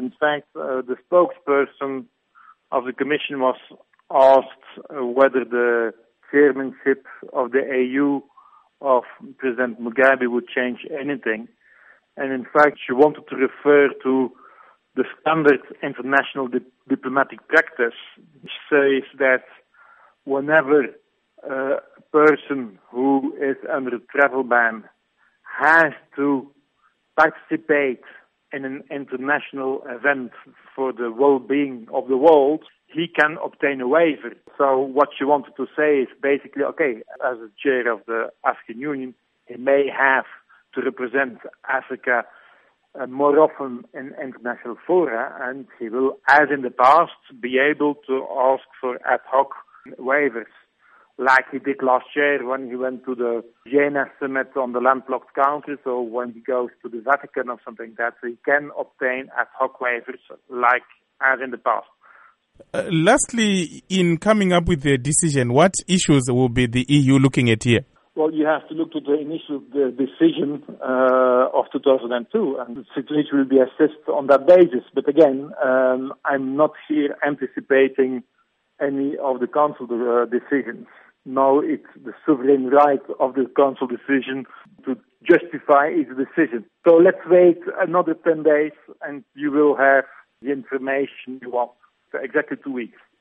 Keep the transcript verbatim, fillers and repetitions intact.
In fact, uh, the spokesperson of the Commission was asked uh, whether the chairmanship of the A U of President Mugabe would change anything. And in fact, she wanted to refer to the standard international di- diplomatic practice, which says that whenever uh, a person who is under a travel ban has to participate in an international event for the well-being of the world, he can obtain a waiver. So what she wanted to say is basically, okay, as the chair of the African Union, he may have to represent Africa uh, more often in international fora, and he will, as in the past, be able to ask for ad hoc waivers, like he did last year when he went to the Vienna summit on the landlocked countries, or when he goes to the Vatican or something like that. So he can obtain ad hoc waivers, like as in the past. Uh, lastly, in coming up with the decision, what issues will be the E U looking at here? Well, you have to look to the initial the decision uh, of two thousand two, and the situation will be assessed on that basis. But again, um, I'm not here anticipating any of the Council uh, decisions. No, it's the sovereign right of the Council decision to justify its decision. So let's wait another ten days, and you will have the information you want. So exactly two weeks.